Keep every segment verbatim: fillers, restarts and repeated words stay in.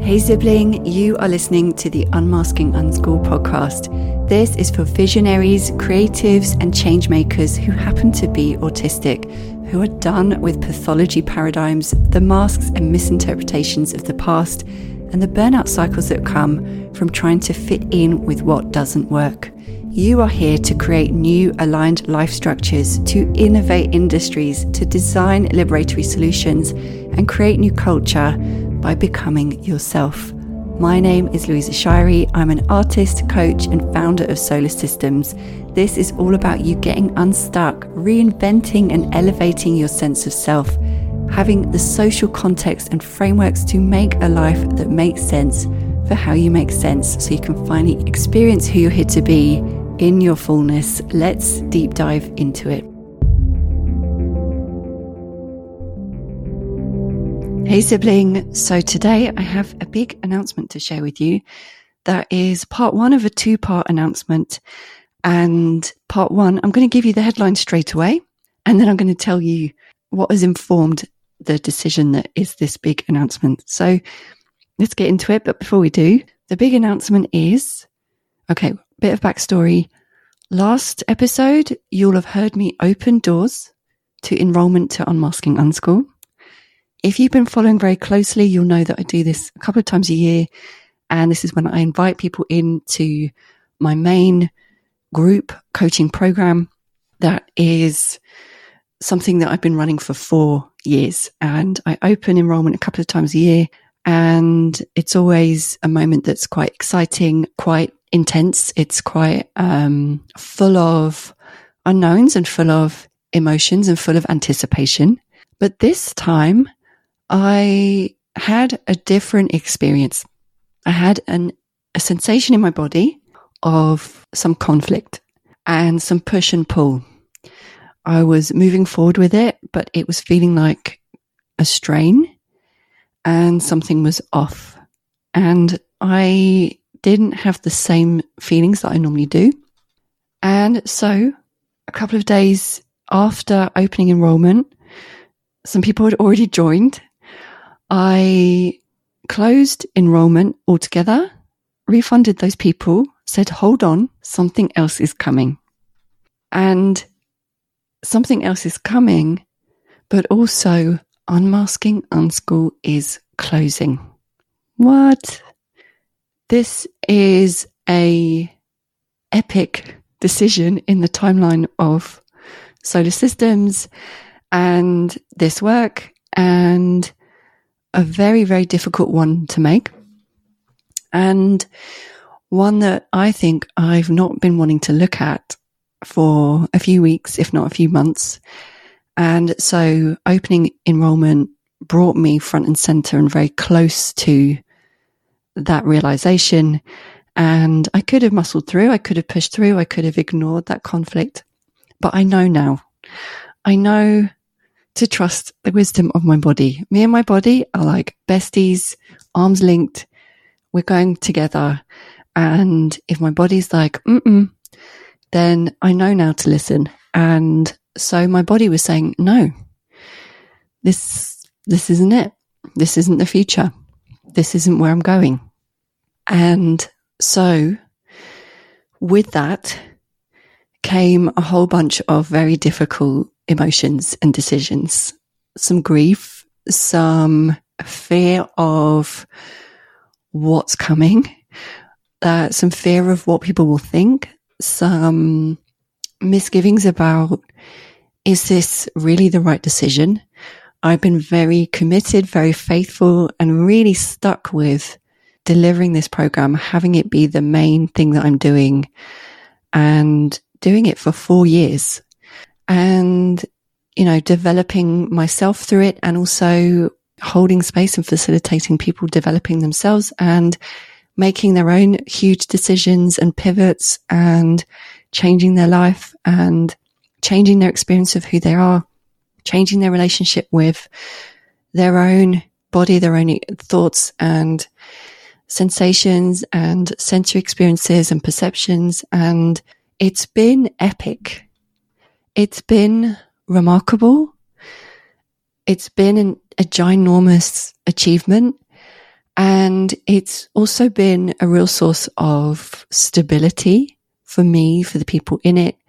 Hey sibling, you are listening to the Unmasking Unschool podcast. This is for visionaries, creatives and change makers who happen to be autistic, who are done with pathology paradigms, the masks and misinterpretations of the past, and the burnout cycles that come from trying to fit in with what doesn't work. You are here to create new aligned life structures, to innovate industries, to design liberatory solutions and create new culture by becoming yourself. My name is Louisa Shirey. I'm an artist, coach, and founder of Solar Systems. This is all about you getting unstuck, reinventing and elevating your sense of self, having the social context and frameworks to make a life that makes sense for how you make sense, so you can finally experience who you're here to be in your fullness. Let's deep dive into it. Hey sibling, so today I have a big announcement to share with you. That is part one of a two-part announcement. And part one, I'm going to give you the headline straight away, and then I'm going to tell you what has informed the decision that is this big announcement. So let's get into it. But before we do, the big announcement is, okay, bit of backstory. Last episode, you'll have heard me open doors to enrollment to Unmasking Unschool. If you've been following very closely, you'll know that I do this a couple of times a year. And this is when I invite people into my main group coaching program. That is something that I've been running for four years. And I open enrollment a couple of times a year. And it's always a moment that's quite exciting, quite intense. It's quite um, full of unknowns and full of emotions and full of anticipation. But this time, I had a different experience. I had an, a sensation in my body of some conflict and some push and pull. I was moving forward with it, but it was feeling like a strain and something was off. And I didn't have the same feelings that I normally do. And so a couple of days after opening enrollment, some people had already joined. I closed enrollment altogether, refunded those people, said, hold on, something else is coming. And something else is coming, but also Unmasking Unschool is closing. What? This is a epic decision in the timeline of Solar Systems and this work, and a very, very difficult one to make, and one that I think I've not been wanting to look at for a few weeks, if not a few months. And so opening enrollment brought me front and center and very close to that realization. And I could have muscled through, I could have pushed through, I could have ignored that conflict. But I know now. I know to trust the wisdom of my body. Me and my body are like besties, arms linked. We're going together. And if my body's like, mm-mm, then I know now to listen. And so my body was saying, no, this, this isn't it. This isn't the future. This isn't where I'm going. And so with that came a whole bunch of very difficult emotions and decisions, some grief, some fear of what's coming, uh, some fear of what people will think, some misgivings about, is this really the right decision? I've been very committed, very faithful, and really stuck with delivering this program, having it be the main thing that I'm doing, and doing it for four years. And, you know, developing myself through it, and also holding space and facilitating people developing themselves and making their own huge decisions and pivots and changing their life and changing their experience of who they are, changing their relationship with their own body, their own thoughts and sensations and sensory experiences and perceptions. And it's been epic. It's been remarkable. It's been an, a ginormous achievement. And it's also been a real source of stability for me, for the people in it,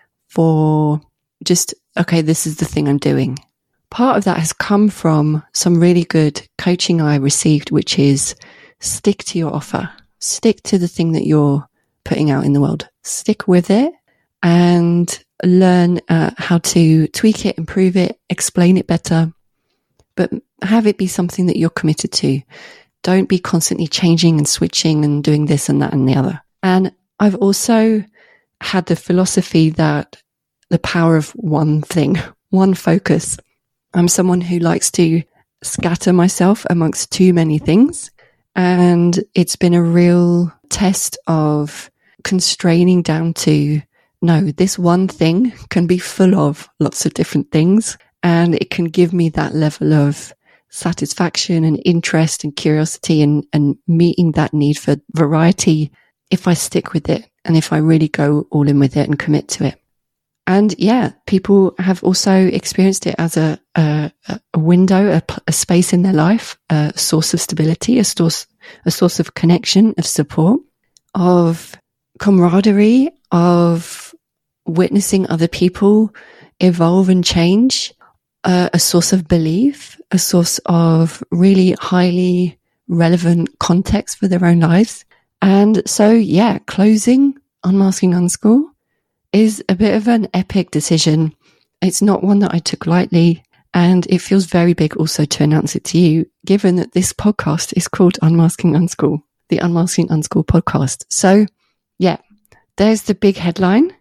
for just, okay, this is the thing I'm doing. Part of that has come from some really good coaching I received, which is stick to your offer, stick to the thing that you're putting out in the world, stick with it and learn uh, how to tweak it, improve it, explain it better, but have it be something that you're committed to. Don't be constantly changing and switching and doing this and that and the other. And I've also had the philosophy that the power of one thing, one focus. I'm someone who likes to scatter myself amongst too many things. And it's been a real test of constraining down to, no, this one thing can be full of lots of different things. And it can give me that level of satisfaction and interest and curiosity and, and meeting that need for variety if I stick with it and if I really go all in with it and commit to it. And yeah, people have also experienced it as a, a, a window, a, a space in their life, a source of stability, a source, a source of connection, of support, of camaraderie, of witnessing other people evolve and change, uh, a source of belief, a source of really highly relevant context for their own lives. And so, yeah, closing Unmasking Unschool is a bit of an epic decision. It's not one that I took lightly, and it feels very big also to announce it to you, given that this podcast is called Unmasking Unschool, the Unmasking Unschool podcast. So, yeah, there's the big headline,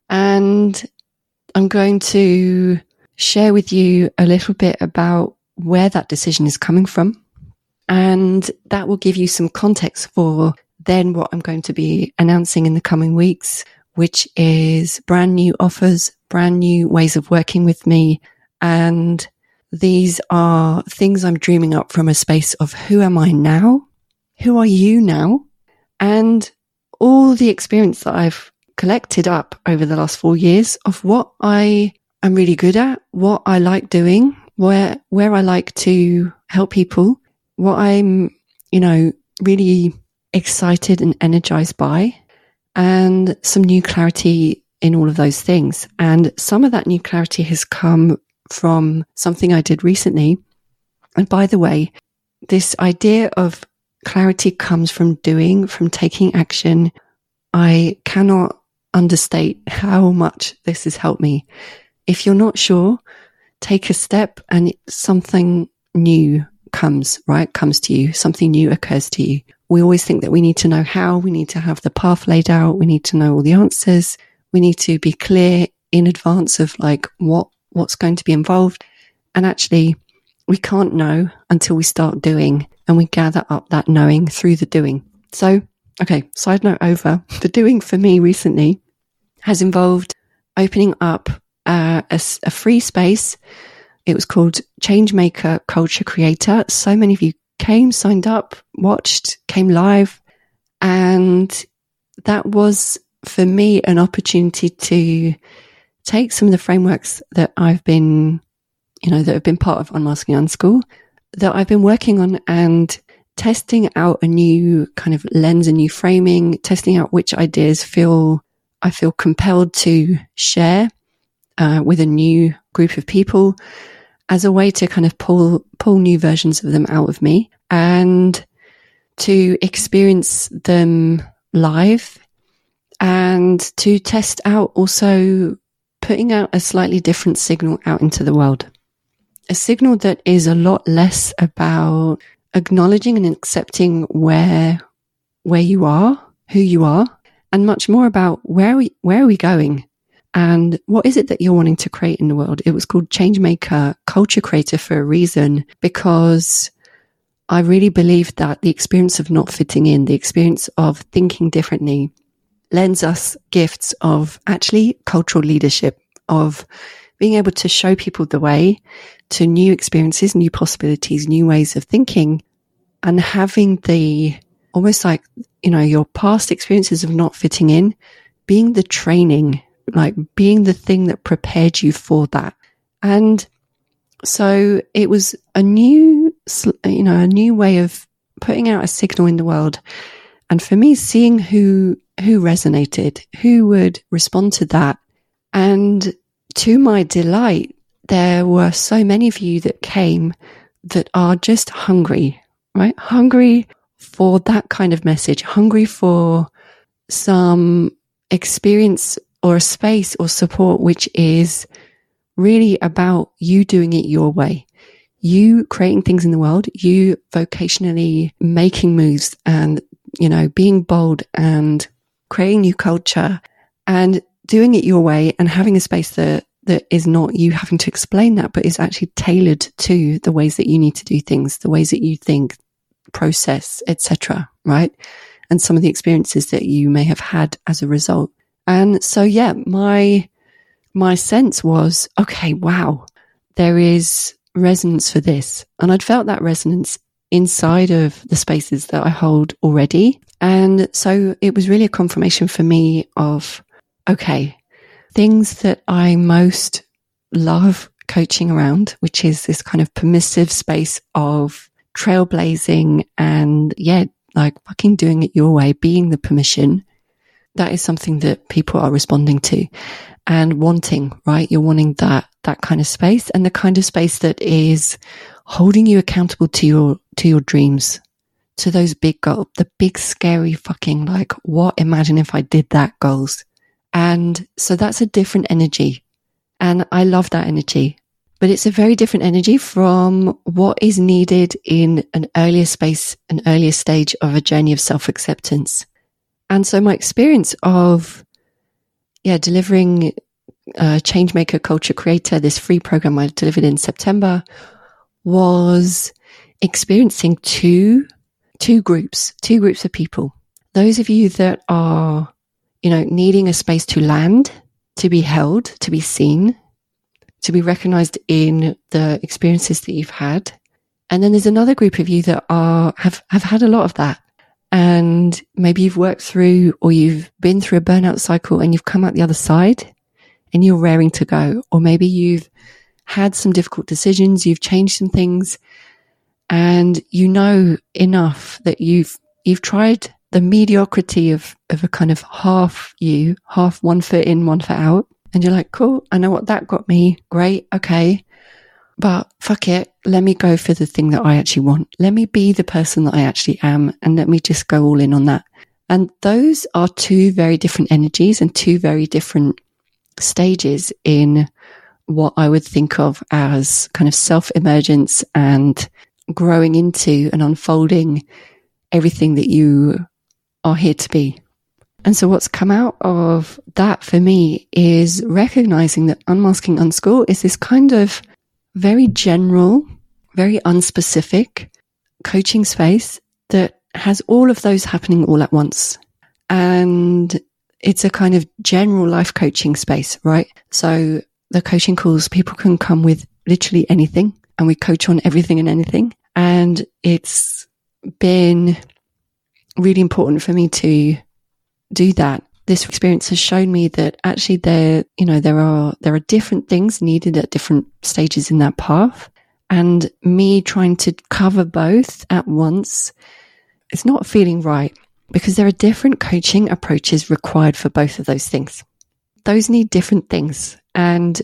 and I'm going to share with you a little bit about where that decision is coming from, and that will give you some context for then what I'm going to be announcing in the coming weeks, which is brand new offers, brand new ways of working with me. And these are things I'm dreaming up from a space of who am I now? Who are you now? And all the experience that I've collected up over the last four years of what I am really good at, what I like doing, where, where I like to help people, what I'm, you know, really excited and energized by, and some new clarity in all of those things. And some of that new clarity has come from something I did recently. And by the way, this idea of clarity comes from doing, from taking action. I cannot understate how much this has helped me. If you're not sure, take a step and something new comes, right? Comes to you. Something new occurs to you. We always think that we need to know how, we need to have the path laid out, we need to know all the answers, we need to be clear in advance of like what, what's going to be involved. And actually, we can't know until we start doing, and we gather up that knowing through the doing. So, okay, side note over. The doing for me recently has involved opening up uh, a, a free space. It was called Changemaker Culture Creator. So many of you came, signed up, watched, came live. And that was, for me, an opportunity to take some of the frameworks that I've been, you know, that have been part of Unmasking Unschool, that I've been working on and testing out a new kind of lens, a new framing, testing out which ideas feel, I feel compelled to share uh, with a new group of people, as a way to kind of pull pull new versions of them out of me and to experience them live, and to test out also putting out a slightly different signal out into the world. A signal that is a lot less about acknowledging and accepting where where you are, who you are, and much more about where are we, where are we going? And what is it that you're wanting to create in the world? It was called Changemaker Culture Creator for a reason, because I really believe that the experience of not fitting in, the experience of thinking differently, lends us gifts of actually cultural leadership, of being able to show people the way to new experiences, new possibilities, new ways of thinking, and having the almost like, you know, your past experiences of not fitting in being the training, like being the thing that prepared you for that. And so it was a new, you know, a new way of putting out a signal in the world. And for me, seeing who, who resonated, who would respond to that. And to my delight, there were so many of you that came that are just hungry, right? Hungry for that kind of message, hungry for some experience or a space or support, which is really about you doing it your way, you creating things in the world, you vocationally making moves and, you know, being bold and creating new culture and doing it your way and having a space that, that is not you having to explain that, but is actually tailored to the ways that you need to do things, the ways that you think, process, et cetera, right? And some of the experiences that you may have had as a result. And so, yeah, my, my sense was, okay, wow, there is resonance for this. And I'd felt that resonance inside of the spaces that I hold already. And so it was really a confirmation for me of, okay, things that I most love coaching around, which is this kind of permissive space of trailblazing and, yeah, like fucking doing it your way, being the permission. That is something that people are responding to and wanting, right? You're wanting that, that kind of space, and the kind of space that is holding you accountable to your, to your dreams, to those big goals, the big scary fucking like, what, imagine if I did that goals. And so that's a different energy. And I love that energy, but it's a very different energy from what is needed in an earlier space, an earlier stage of a journey of self-acceptance. And so my experience of, yeah, delivering uh, Changemaker Culture Creator, this free program I delivered in September, was experiencing two, two groups, two groups of people. Those of you that are, you know, needing a space to land, to be held, to be seen, to be recognized in the experiences that you've had. And then there's another group of you that are, have, have had a lot of that. And maybe you've worked through, or you've been through a burnout cycle and you've come out the other side and you're raring to go. Or maybe you've had some difficult decisions, you've changed some things, and you know enough that you've, you've tried the mediocrity of, of a kind of half you, half one foot in, one foot out. And you're like, cool, I know what that got me. Great. Okay. But fuck it. Let me go for the thing that I actually want. Let me be the person that I actually am. And let me just go all in on that. And those are two very different energies and two very different stages in what I would think of as kind of self-emergence and growing into and unfolding everything that you are here to be. And so what's come out of that for me is recognizing that Unmasking Unschool is this kind of very general, very unspecific coaching space that has all of those happening all at once. And it's a kind of general life coaching space, right? So the coaching calls, people can come with literally anything, and we coach on everything and anything. And it's been really important for me to do that. This experience has shown me that actually there, you know, there are, there are different things needed at different stages in that path. And me trying to cover both at once, it's not feeling right, because there are different coaching approaches required for both of those things. Those need different things. And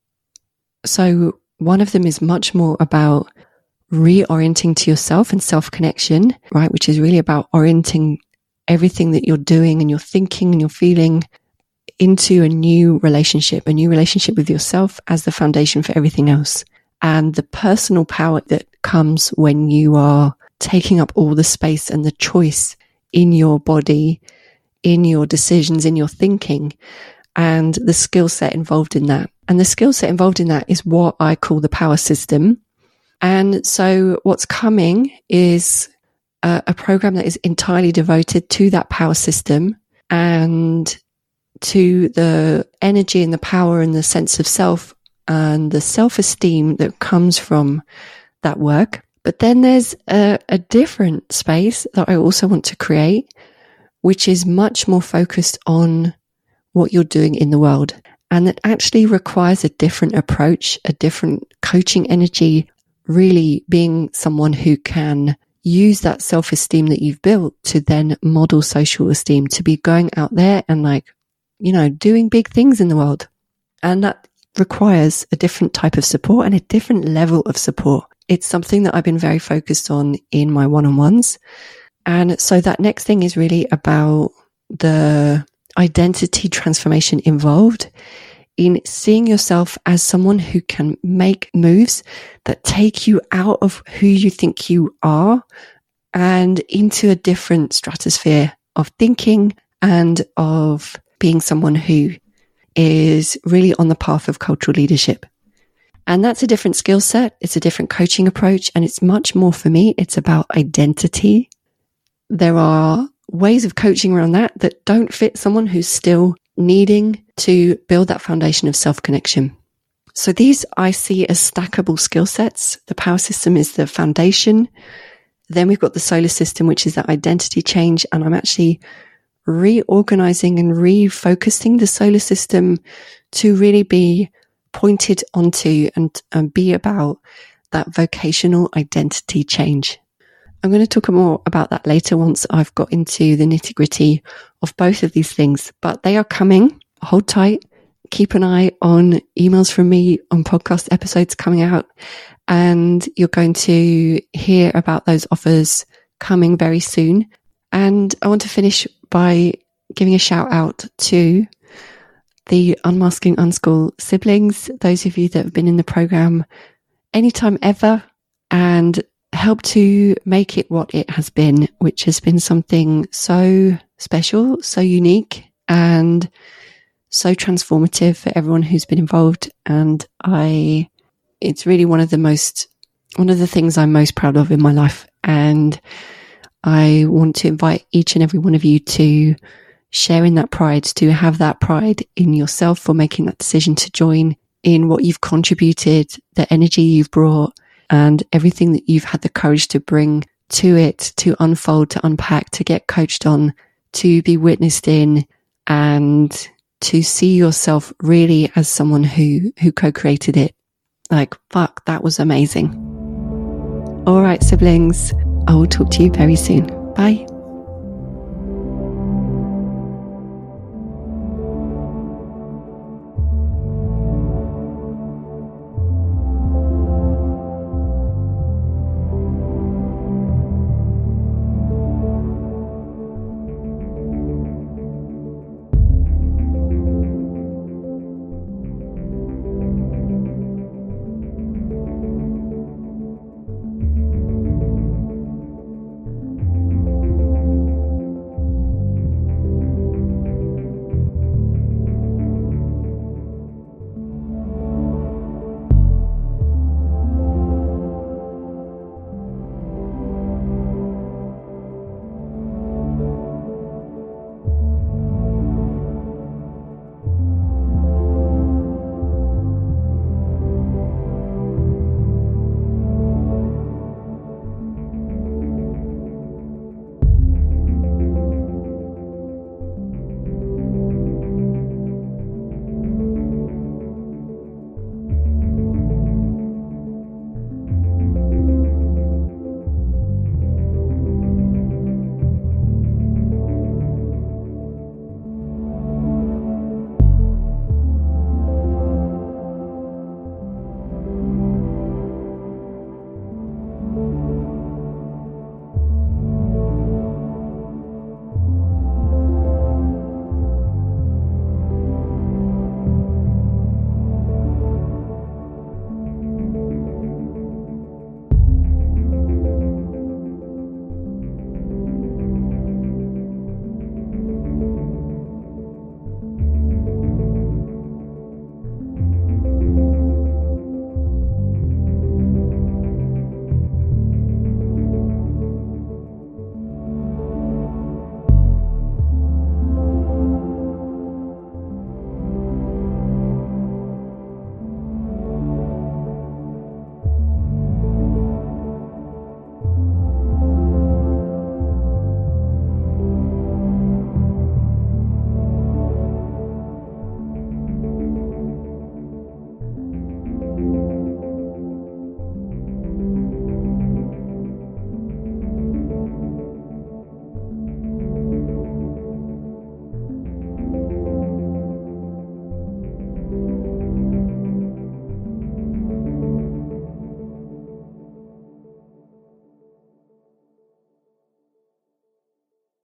so one of them is much more about reorienting to yourself and self-connection, right? Which is really about orienting everything that you're doing and you're thinking and you're feeling into a new relationship, a new relationship with yourself as the foundation for everything else. And the personal power that comes when you are taking up all the space and the choice in your body, in your decisions, in your thinking, and the skill set involved in that. And the skill set involved in that is what I call the power system. And so what's coming is a, a program that is entirely devoted to that power system and to the energy and the power and the sense of self and the self-esteem that comes from that work. But then there's a, a different space that I also want to create, which is much more focused on what you're doing in the world. And it actually requires a different approach, a different coaching energy, really being someone who can use that self-esteem that you've built to then model social esteem, to be going out there and like, you know, doing big things in the world. And that requires a different type of support and a different level of support. It's something that I've been very focused on in my one-on-ones. And so that next thing is really about the identity transformation involved in seeing yourself as someone who can make moves that take you out of who you think you are and into a different stratosphere of thinking and of being someone who is really on the path of cultural leadership. And that's a different skill set. It's a different coaching approach. And it's much more, for me, it's about identity. There are ways of coaching around that that don't fit someone who's still needing to build that foundation of self-connection. So these I see as stackable skill sets. The power system is the foundation. Then we've got the solar system, which is that identity change. And I'm actually reorganizing and refocusing the solar system to really be pointed onto and, and be about that vocational identity change. I'm going to talk more about that later once I've got into the nitty gritty of both of these things, but they are coming. Hold tight. Keep an eye on emails from me, on podcast episodes coming out, and you're going to hear about those offers coming very soon. And I want to finish by giving a shout out to the Unmasking Unschool siblings, those of you that have been in the program anytime ever and helped to make it what it has been, which has been something so special, so unique, and so transformative for everyone who's been involved. And I, it's really one of the most, one of the things I'm most proud of in my life. And I want to invite each and every one of you to share in that pride, to have that pride in yourself for making that decision to join, in what you've contributed, the energy you've brought, and everything that you've had the courage to bring to it, to unfold, to unpack, to get coached on, to be witnessed in, and to see yourself really as someone who, who co-created it. Like, fuck, that was amazing. All right, siblings, I will talk to you very soon. Bye.